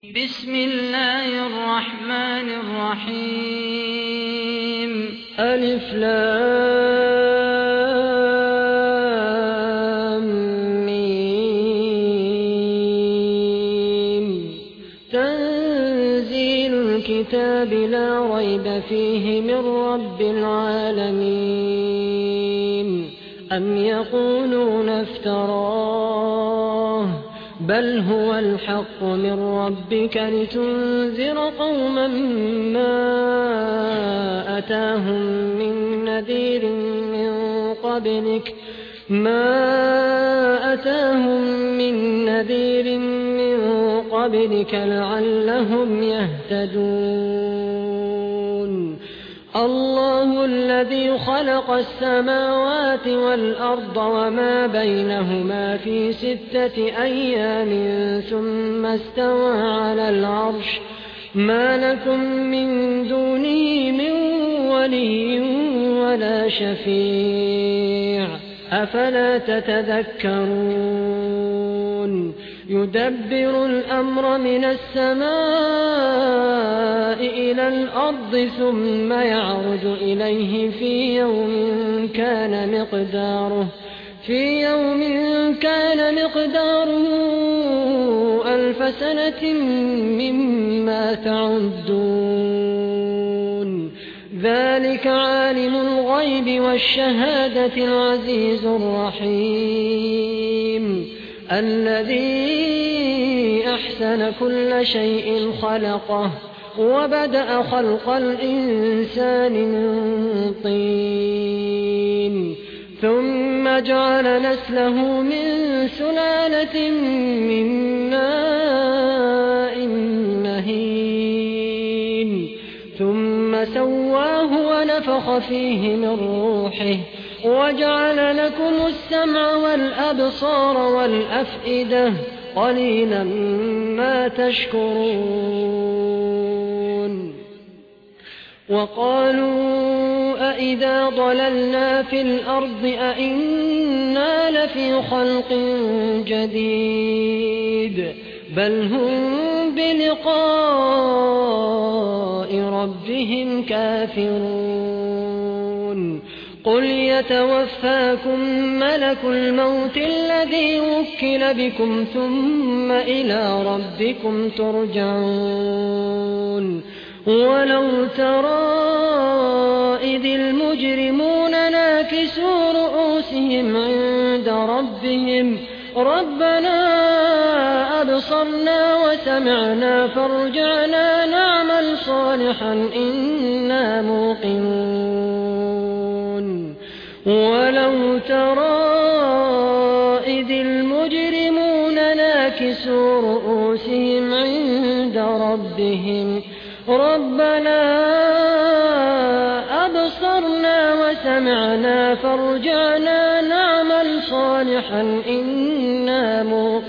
بسم الله الرحمن الرحيم. ألف لام ميم. تنزيل الكتاب لا ريب فيه من رب العالمين. أم يقولون افتراه بل هو الحق من ربك لتنذر قوما ما أتاهم من نذير من قبلك لعلهم يهتدون. الله الذي خلق السماوات والأرض وما بينهما في 6 أيام ثم استوى على العرش. ما لكم من دونه من ولي ولا شفيع أفلا تتذكرون. يدبر الأمر من السماء إلى الأرض ثم يعرج إليه في يوم كان مقداره 1000 سنة مما تعدون. ذلك عالم الغيب والشهادة العزيز الرحيم الذي أحسن كل شيء خلقه وبدأ خلق الإنسان من طين ثم جعل نسله من سلالة من ماء مهين ثم سواه ونفخ فيه من روحه وجعل لكم السمع والأبصار والأفئدة قليلا ما تشكرون. وقالوا أئذا ضللنا في الأرض أئنا لفي خلق جديد بل هم بلقاء ربهم كافرون. قل يتوفاكم ملك الموت الذي وكل بكم ثم إلى ربكم ترجعون. ولو ترى إذ المجرمون ناكسوا رؤوسهم عند ربهم ربنا أبصرنا وسمعنا فارجعنا نعمل صالحا إنا موقنون. ولو ترى إذ المجرمون ناكسوا رؤوسهم عند ربهم ربنا أبصرنا وسمعنا فارجعنا نعمل صالحا إنا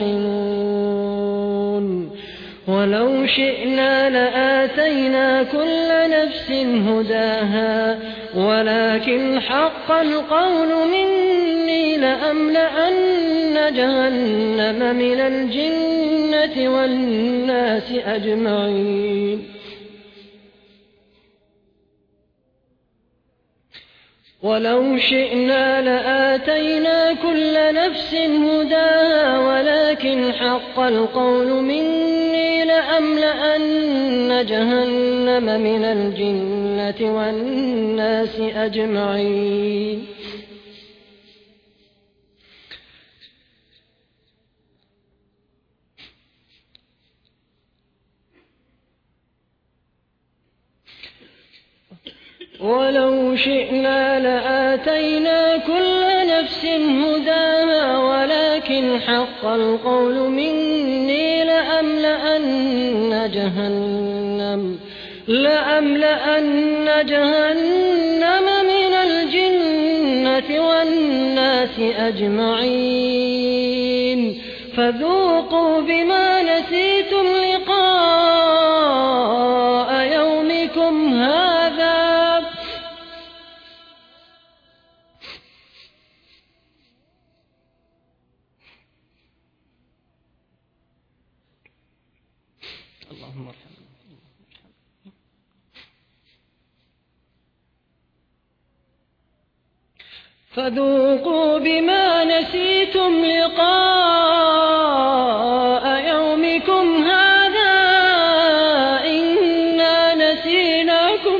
موقنون. ولو شئنا لآتينا كل نفس هداها ولكن حق القول مني لأملأن جهنم من الجنة والناس أجمعين. ولو شئنا لآتينا كل نفس هداها ولكن حق القول مني لأملأن جهنم من الجنة والناس أجمعين. ولو شئنا لآتينا كل نفس هداها ولكن حق القول مني لأملأن جهنم من الجنة والناس أجمعين. فذوقوا بما نسيتم لقاء يومكم هذا فذوقوا بما نسيتم لقاء يومكم هذا إنا نسيناكم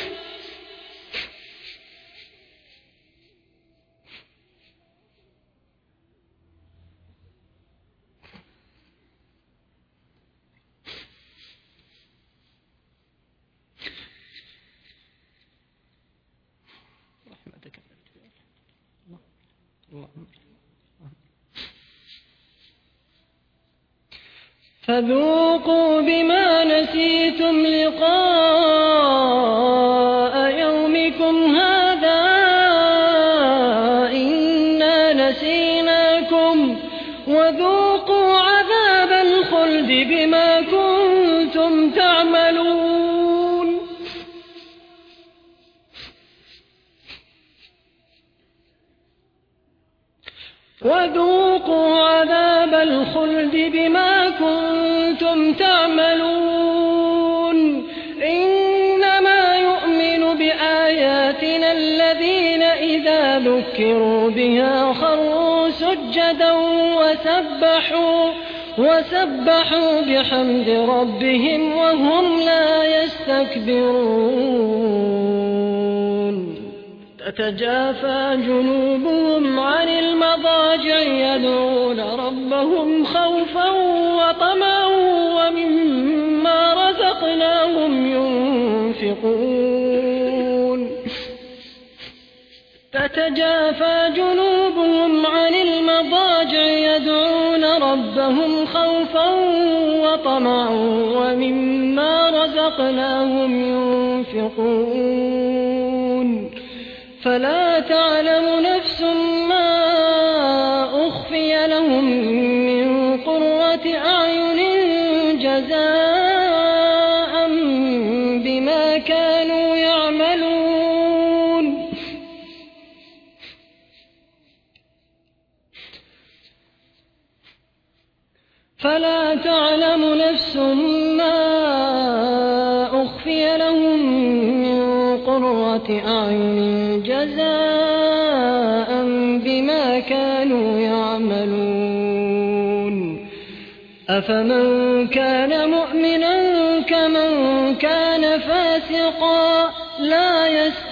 فذوقوا بما نسيتم لقاء يومكم هذا إنا نسيناكم وذوقوا عذاب الخلد بما كنتم تعملون وذوقوا عذاب الخلد بما كنتم تعملون إنما يؤمن بآياتنا الذين إذا ذكروا بها خروا سجدا وسبحوا بحمد ربهم وهم لا يستكبرون تتجافى جنوبهم عن المضاجع يدعون ربهم خوفا وطمعا ومما رزقناهم ينفقون تتجافى جنوبهم عن المضاجع يدعون ربهم خوفا وطمعا ومما رزقناهم ينفقون فلا تعلم نفس ما أخفي لهم من قرة أعين جزاء بما كانوا يعملون فلا تعلم نفس ما أخفي لهم من قرة أعين جزاء بما كانوا يعملون أفمن كان مؤمنا كمن كان فاسقا لا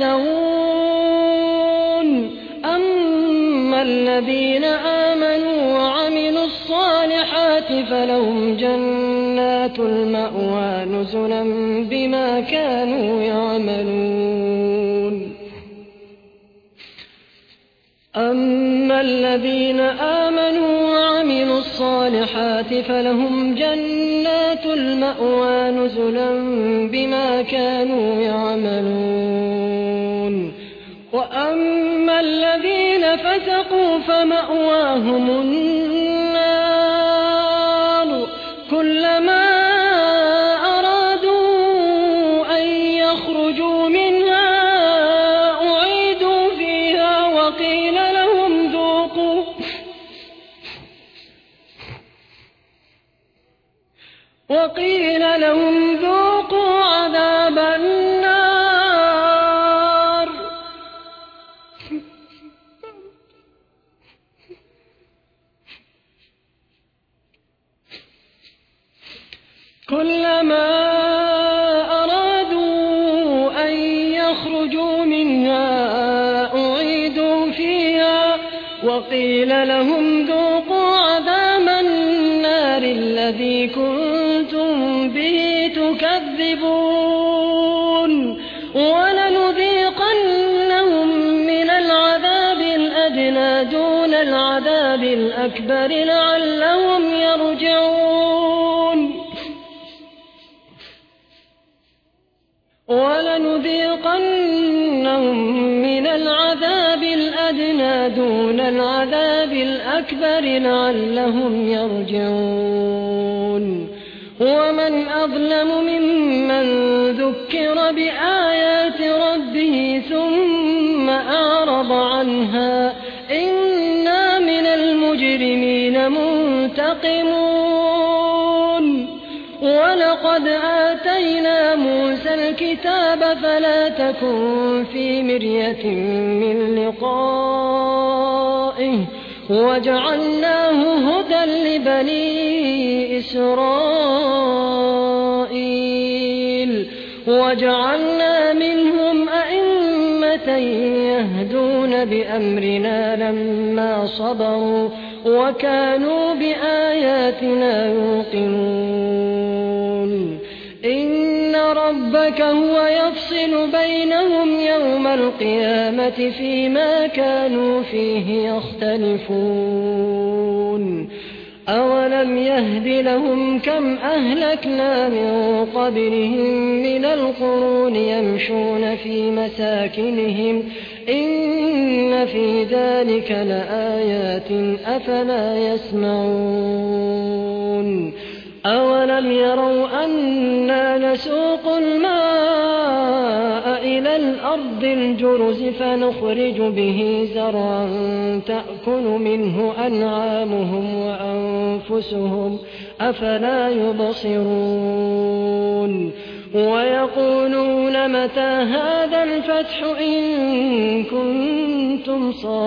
يستوون أما الذين آمنوا وعملوا الصالحات فلهم جنات المأوى نزلا بما كانوا يعملون أما الذين آمنوا وعملوا الصالحات فلهم جنات المأوى نزلا بما كانوا يعملون وأما الذين فسقوا فمأواهم النار كلما أرادوا أن يخرجوا منها أعيدوا فيها وقيل لهم ذوقوا عذاب النار كلما أرادوا أن يخرجوا منها أعيدوا فيها وقيل لهم ذوقوا عذاب النار الذي كنتم به تكذبون ولنذيقنهم من العذاب الأدنى دون العذاب الأكبر لعلهم يرجعون ولنذيقنهم من العذاب الأدنى دون العذاب الأكبر لعلهم يرجعون ومن أظلم ممن ذكر بآيات ربه ثم أعرض عنها إنا من المجرمين منتقمون ولقد آتينا موسى الكتاب فلا تكن في مرية من لقائه وجعلناه هدى لبني إسرائيل وجعلنا منهم أئمة يهدون بأمرنا لما صبروا وكانوا بآياتنا يوقنون إن ربك هو يفصل بينهم يوم القيامة فيما كانوا فيه يختلفون أولم يهد لهم كم أهلكنا من قبلهم من القرون يمشون في مساكنهم إن في ذلك لآيات أفلا يسمعون أولم يروا أنا نسوق الماء إلى الأرض الجرز فنخرج به زرعا تأكل منه أنعامهم وأنفسهم أفلا يبصرون ويقولون متى هذا الفتح إن كنتم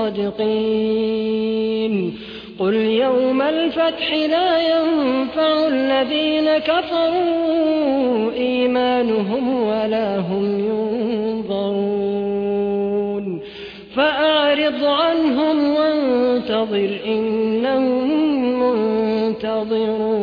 صادقين قل يوم الفتح لا ينفع الذين كفروا إيمانهم ولا هم ينظرون فأعرض عنهم وانتظر إنهم منتظرون